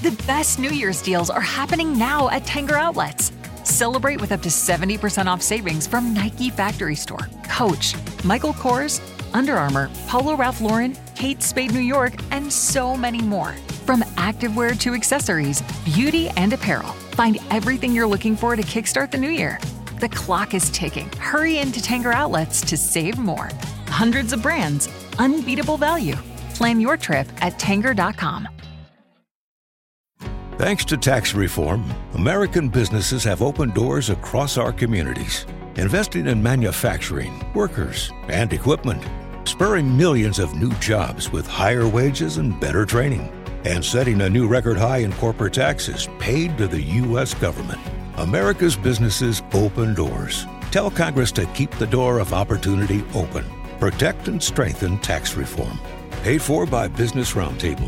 The best New Year's deals are happening now at Tanger Outlets. Celebrate with up to 70% off savings from Nike Factory Store, Coach, Michael Kors, Under Armour, Polo Ralph Lauren, Kate Spade New York, and so many more. From activewear to accessories, beauty and apparel, find everything you're looking for to kickstart the new year. The clock is ticking. Hurry into Tanger Outlets to save more. Hundreds of brands, unbeatable value. Plan your trip at Tanger.com. Thanks to tax reform, American businesses have opened doors across our communities, investing in manufacturing, workers, and equipment, spurring millions of new jobs with higher wages and better training, and setting a new record high in corporate taxes paid to the U.S. government. America's businesses open doors. Tell Congress to keep the door of opportunity open. Protect and strengthen tax reform. Paid for by Business Roundtable.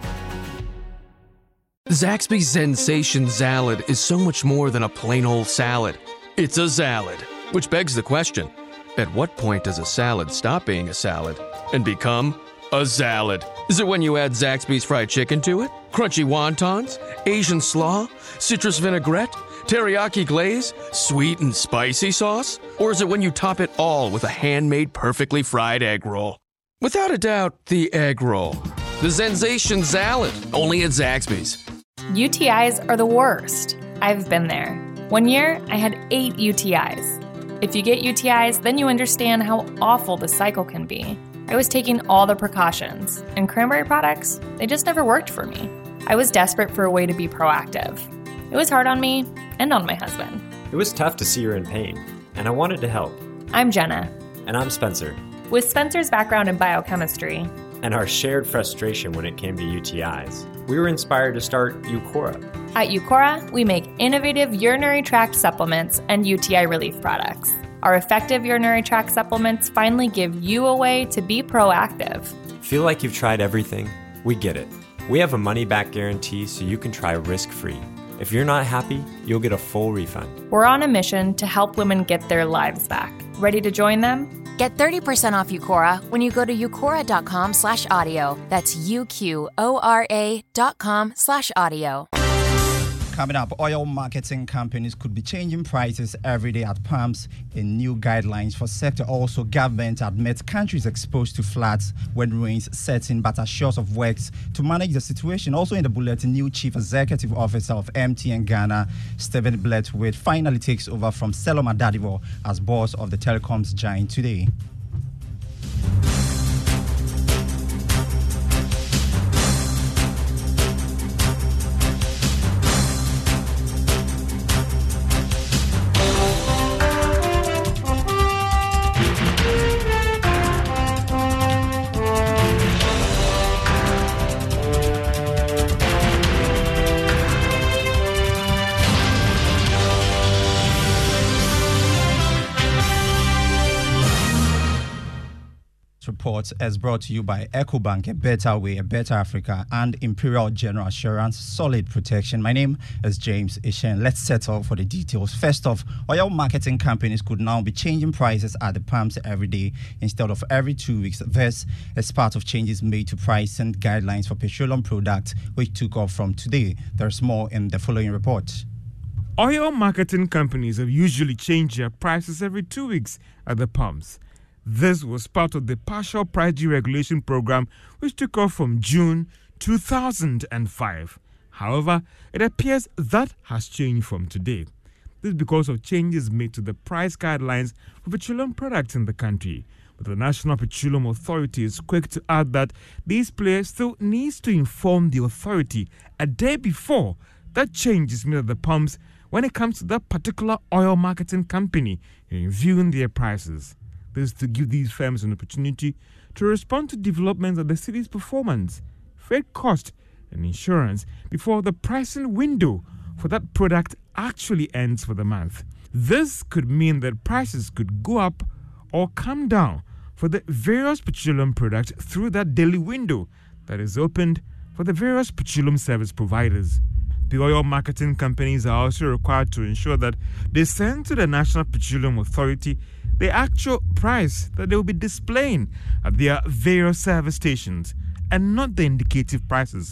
Zaxby's Sensation Salad is so much more than a plain old salad. It's a salad, which begs the question, at what point does a salad stop being a salad and become a salad? Is it when you add Zaxby's fried chicken to it? Crunchy wontons? Asian slaw? Citrus vinaigrette? Teriyaki glaze? Sweet and spicy sauce? Or is it when you top it all with a handmade perfectly fried egg roll? Without a doubt, the egg roll. The Sensation Salad, only at Zaxby's. UTIs are the worst. I've been there. One year, I had 8 UTIs. If you get UTIs, then you understand how awful the cycle can be. I was taking all the precautions, and cranberry products, they just never worked for me. I was desperate for a way to be proactive. It was hard on me and on my husband. It was tough to see her in pain, and I wanted to help. I'm Jenna. And I'm Spencer. With Spencer's background in biochemistry and our shared frustration when it came to UTIs, we were inspired to start Eucora. At Eucora, we make innovative urinary tract supplements and UTI relief products. Our effective urinary tract supplements finally give you a way to be proactive. Feel like you've tried everything? We get it. We have a money-back guarantee so you can try risk-free. If you're not happy, you'll get a full refund. We're on a mission to help women get their lives back. Ready to join them? Get 30% off Eucora when you go to eucora.com/audio. That's UQORA.com/audio. Coming up, oil marketing companies could be changing prices every day at pumps in new guidelines for sector. Also, government admits countries exposed to floods when rains set in but are short of works to manage the situation. Also in the bulletin, new Chief Executive Officer of MTN Ghana, Stephen Bletwit, finally takes over from Seloma Dadivo as boss of the telecoms giant today. Report is brought to you by EcoBank, a better way, a better Africa, and Imperial General Assurance, solid protection. My name is James Ishen. Let's settle for the details. First off, oil marketing companies could now be changing prices at the pumps every day instead of every 2 weeks. This is part of changes made to pricing guidelines for petroleum products, which took off from today. There's more in the following report. Oil marketing companies have usually changed their prices every 2 weeks at the pumps. This was part of the partial price deregulation program, which took off from June 2005. However, it appears that has changed from today. This is because of changes made to the price guidelines for petroleum products in the country. But the National Petroleum Authority is quick to add that these players still need to inform the authority a day before that change is made at the pumps when it comes to that particular oil marketing company in reviewing their prices. This is to give these firms an opportunity to respond to developments of the city's performance, freight cost, and insurance before the pricing window for that product actually ends for the month. This could mean that prices could go up or come down for the various petroleum products through that daily window that is opened for the various petroleum service providers. The oil marketing companies are also required to ensure that they send to the National Petroleum Authority the actual price that they will be displaying at their various service stations and not the indicative prices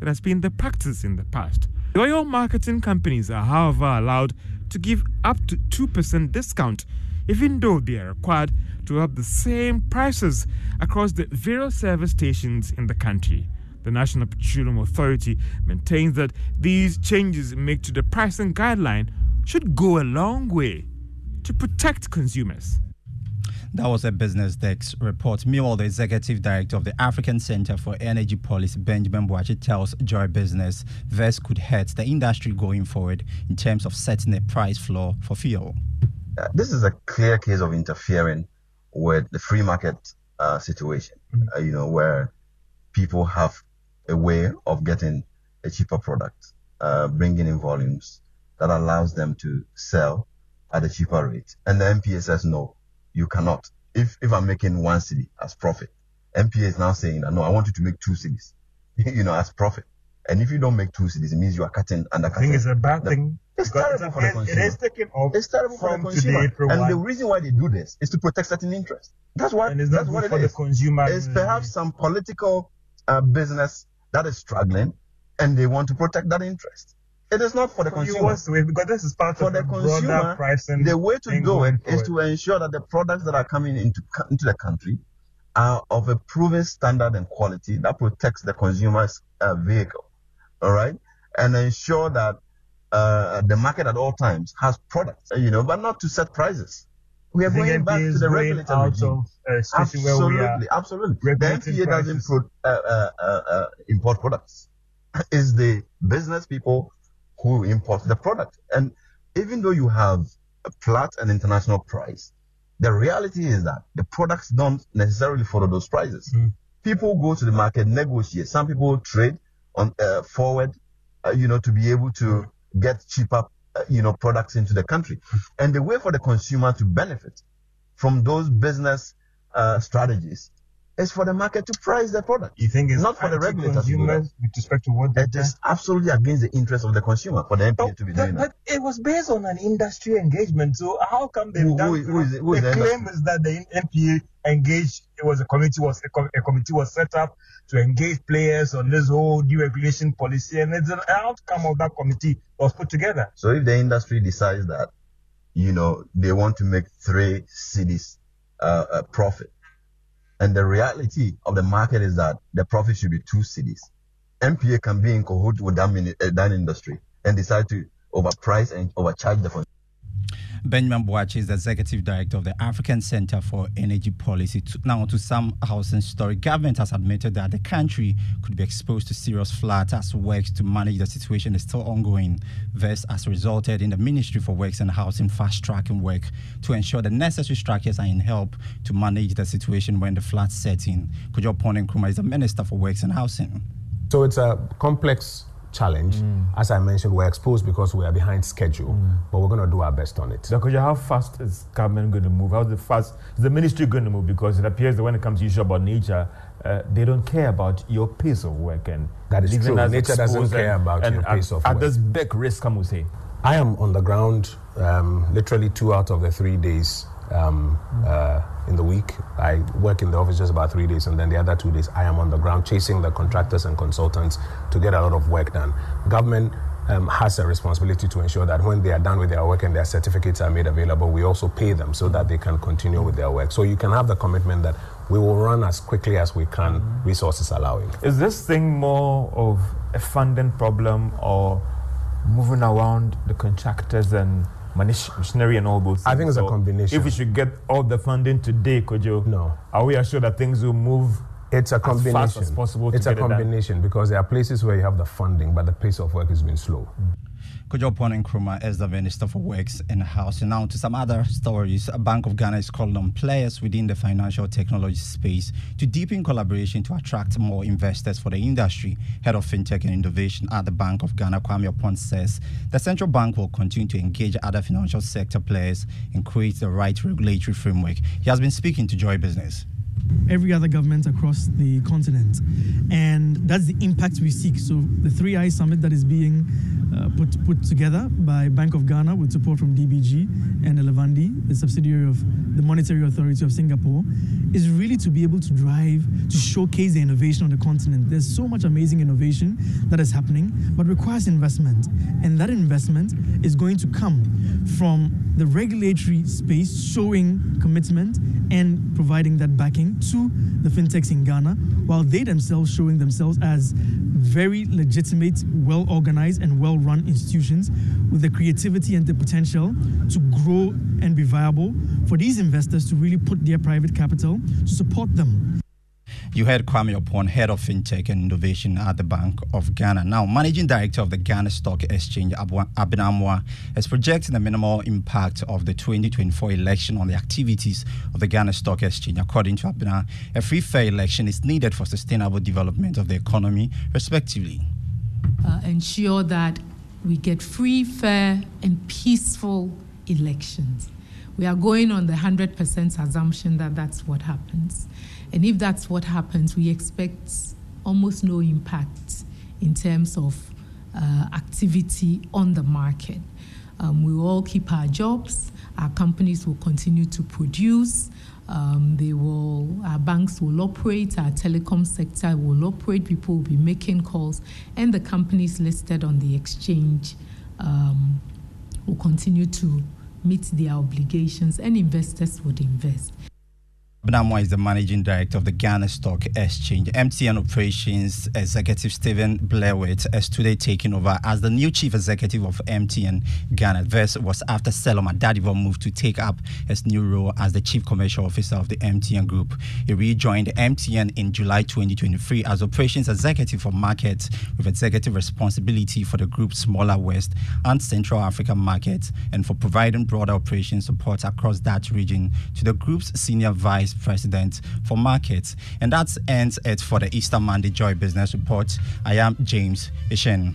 that has been the practice in the past. The oil marketing companies are, however, allowed to give up to 2% discount, even though they are required to have the same prices across the various service stations in the country. The National Petroleum Authority maintains that these changes made to the pricing guideline should go a long way to protect consumers. That was a Business Desk report. Meanwhile, the Executive Director of the African Center for Energy Policy, Benjamin Boakye, tells Joy Business this could hurt the industry going forward in terms of setting a price floor for fuel. This is a clear case of interfering with the free market situation, where people have a way of getting a cheaper product, bringing in volumes that allows them to sell at a cheaper rate. And the NPA says, no, you cannot. If I'm making 1 cedi as profit, NPA is now saying that, no, I want you to make 2 cedis, as profit. And if you don't make 2 cedis, it means you are undercutting. I think it's a bad thing. It's terrible for the consumer. It is taken off. It's terrible for the consumer. And the reason why they do this is to protect certain interests. That's what. And that's what it is. The consumer. It's perhaps some political business that is struggling, and they want to protect that interest. It is not for the consumer. Because this is part of the consumer pricing. The way to do it is to ensure that the products that are coming into the country are of a proven standard and quality that protects the consumer's vehicle. All right, and ensure that the market at all times has products, but not to set prices. We are going back to the regulator regime. Absolutely. The NPA doesn't import products. It's the business people who import the product. And even though you have a flat and international price, the reality is that the products don't necessarily follow those prices. People go to the market, negotiate. Some people trade on forward, to be able to get cheaper, products into the country. And the way for the consumer to benefit from those business strategies is for the market to price the product. You think it's not for the regulators with respect to what it is absolutely against the interest of the consumer for the NPA to be doing that. But it was based on an industry engagement. So how come they've done? The claim is that the NPA engaged. It was a committee was set up to engage players on this whole deregulation policy, and it's an outcome of that committee that was put together. So if the industry decides that, they want to make 3 cedis profit, and the reality of the market is that the profit should be 2 cedis, NPA can be in cahoots with that industry and decide to overprice and overcharge the consumer. Benjamin Boakye is the Executive Director of the African Center for Energy Policy. Now, to some housing story, government has admitted that the country could be exposed to serious flood as works to manage the situation is still ongoing. This has resulted in the Ministry for Works and Housing fast-tracking work to ensure the necessary structures are in help to manage the situation when the floods set in. Kojo Pon Nkrumah is the Minister for Works and Housing. So it's a complex challenge. As I mentioned, we're exposed because we are behind schedule, but we're going to do our best on it. Because how fast is government going to move? How fast is the ministry going to move? Because it appears that when it comes to issue about nature, they don't care about your pace of work. And that is true. Nature doesn't care about your pace of work. At this big risk, come we say. I am on the ground literally 2 out of the 3 days in the week. I work in the office just about 3 days, and then the other 2 days I am on the ground chasing the contractors and consultants to get a lot of work done. Government has a responsibility to ensure that when they are done with their work and their certificates are made available, we also pay them so that they can continue with their work. So you can have the commitment that we will run as quickly as we can, resources allowing. Is this thing more of a funding problem or moving around the contractors and machinery and all those things? I think it's a combination. If we should get all the funding today, Kojo, are we assured that things will move It's a combination. as fast as possible? It's a combination because there are places where you have the funding, but the pace of work has been slow. Kojo Pon Nkrumah is the Minister for Works and Housing. Now to some other stories. Bank of Ghana is calling on players within the financial technology space to deepen collaboration to attract more investors for the industry. Head of FinTech and Innovation at the Bank of Ghana, Kwame Opon, says the central bank will continue to engage other financial sector players and create the right regulatory framework. He has been speaking to Joy Business. Every other government across the continent, and that's the impact we seek. So the 3i Summit that is being put together by Bank of Ghana with support from DBG and Elevandi, the subsidiary of the Monetary Authority of Singapore, is really to be able to showcase the innovation on the continent. There's so much amazing innovation that is happening, but requires investment. And that investment is going to come from the regulatory space showing commitment and providing that backing to the fintechs in Ghana, while they themselves showing themselves as very legitimate, well-organized and well-run institutions with the creativity and the potential to grow and be viable for these investors to really put their private capital to support them. You heard Kwame Opon, Head of FinTech and Innovation at the Bank of Ghana. Now, Managing Director of the Ghana Stock Exchange, Abinamwa, has projected the minimal impact of the 2024 election on the activities of the Ghana Stock Exchange. According to Abina, a free, fair election is needed for sustainable development of the economy, respectively. Ensure that we get free, fair, and peaceful elections. We are going on the 100% assumption that that's what happens. And if that's what happens, we expect almost no impact in terms of activity on the market. We will all keep our jobs. Our companies will continue to produce. Our banks will operate. Our telecom sector will operate. People will be making calls. And the companies listed on the exchange will continue to meet their obligations, and investors would invest. Abinamwa is the Managing Director of the Ghana Stock Exchange. MTN Operations Executive Stephen Blairwitt has today taken over as the new Chief Executive of MTN Ghana. This was after Seloma Dadivo moved to take up his new role as the Chief Commercial Officer of the MTN Group. He rejoined MTN in July 2023 as Operations Executive for Markets with executive responsibility for the group's smaller West and Central African markets and for providing broader operation support across that region to the group's Senior Vice President for Markets. And that ends it for the Easter Monday Joy Business Report. I am James Ishen.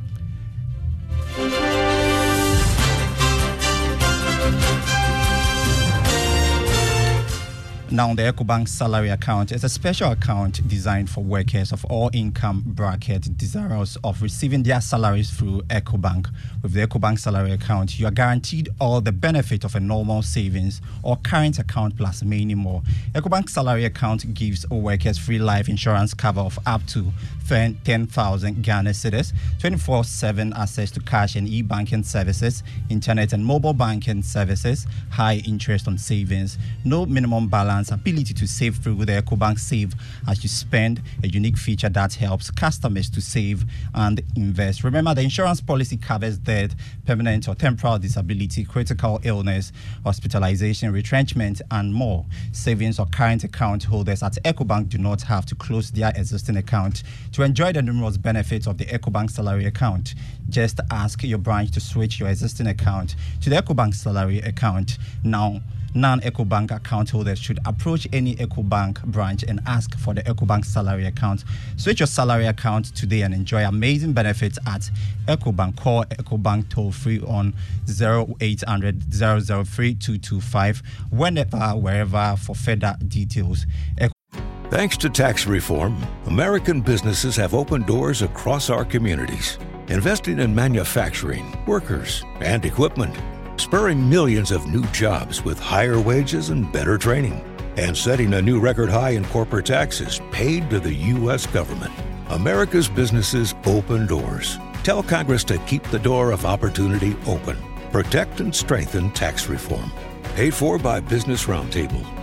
Now, the EcoBank salary account is a special account designed for workers of all income brackets desirous of receiving their salaries through EcoBank. With the EcoBank salary account, you are guaranteed all the benefit of a normal savings or current account plus many more. EcoBank salary account gives all workers free life insurance cover of up to 10,000 Ghana cedis, 24/7 access to cash and e-banking services, internet and mobile banking services, high interest on savings, no minimum balance, ability to save through the EcoBank Save as you spend, a unique feature that helps customers to save and invest. Remember, the insurance policy covers death, permanent or temporal disability, critical illness, hospitalization, retrenchment, and more. Savings or current account holders at EcoBank do not have to close their existing account to enjoy the numerous benefits of the EcoBank salary account. Just ask your branch to switch your existing account to the EcoBank salary account. Now, non-EcoBank account holders should approach any EcoBank branch and ask for the EcoBank salary account. Switch your salary account today and enjoy amazing benefits at EcoBank. Call EcoBank toll-free on 0800 003 225 wherever for further details. Thanks to tax reform, American businesses have opened doors across our communities, investing in manufacturing, workers, and equipment, spurring millions of new jobs with higher wages and better training, and setting a new record high in corporate taxes paid to the U.S. government. America's businesses open doors. Tell Congress to keep the door of opportunity open. Protect and strengthen tax reform. Paid for by Business Roundtable.